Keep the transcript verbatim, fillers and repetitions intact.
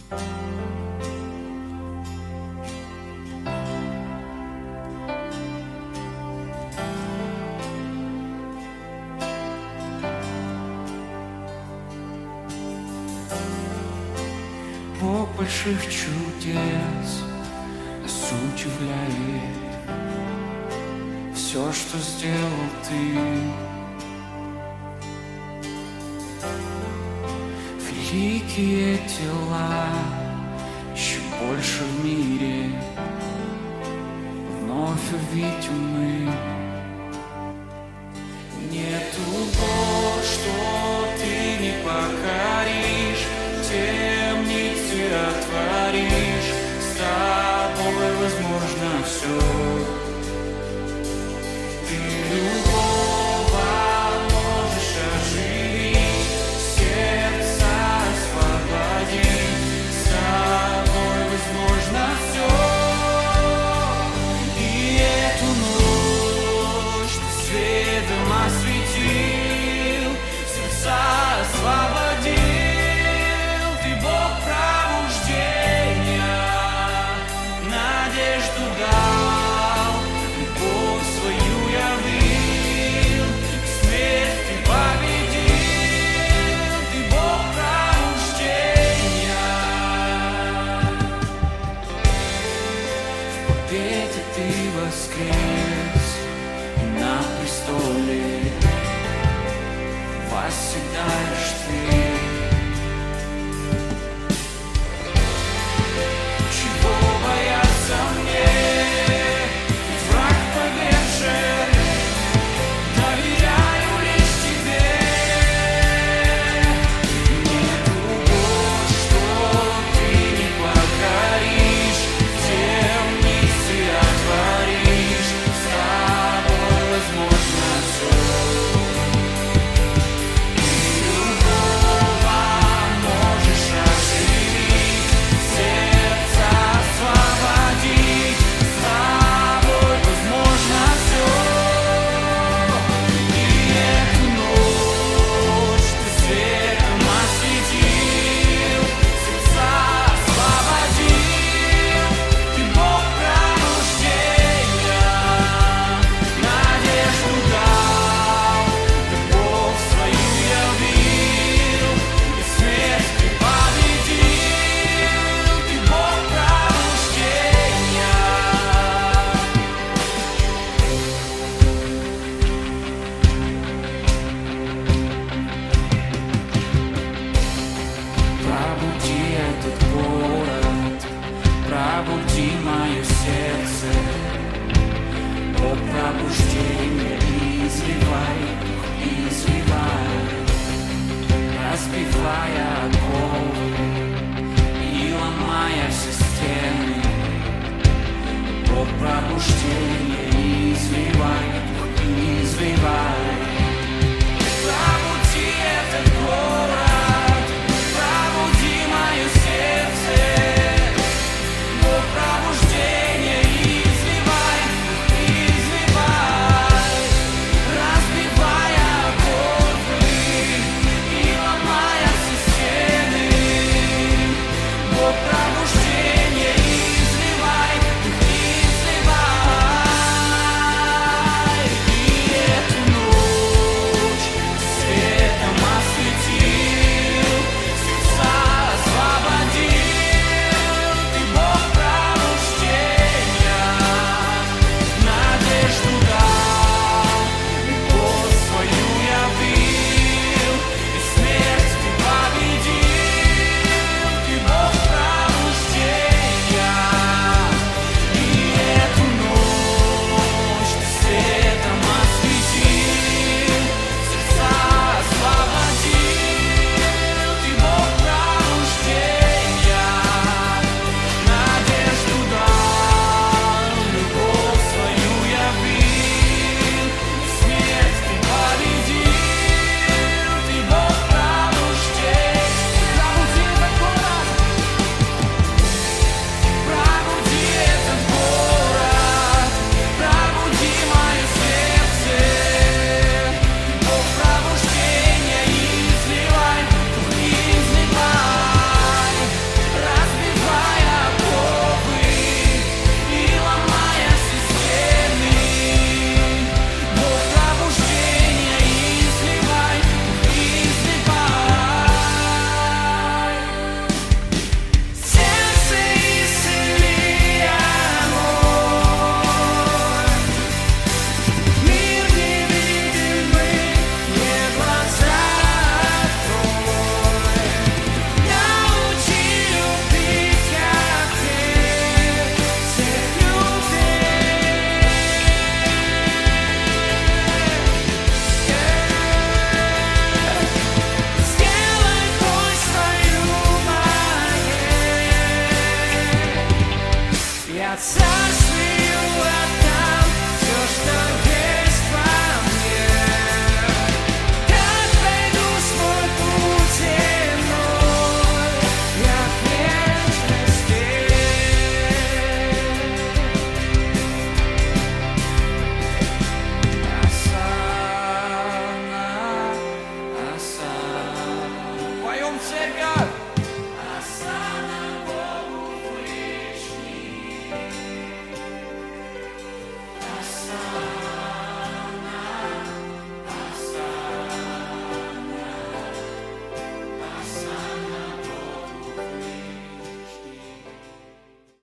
Бог больших чудес нас удивляет. Все, что сделал ты, великие дела, еще больше в мире вновь увидим мы. Нету, Бог, что ты не покоришь, темницы отворишь, с тобой возможно все. Ты любого можешь оживить, сердце освободить, с тобой возможно все. И эту ночь ты светом осветил, сердца освободил. Ты Бог пробуждения, надежду дал, любовь свою явил, смерть ты победил. Ты Бог пробуждения, в победе ты воскрес, на престоле восседаешь ты. Чего бояться мне, враг повержен, доверяю лишь тебе. Нету, Бог, что ты не покоришь, темницы отворишь, с тобой возможно все. Ты любого можешь оживить, сердце освободить, с тобой возможно все. И эту ночь ты светом осветил, сердца освободил. Ты Бог пробуждения, надежду дал, любовь свою явил, и смерть ты победил. Ты Бог пробуждения. Пробуди этот город, пробуди мое сердце, о пробуждение, изливай, изливай, разбивая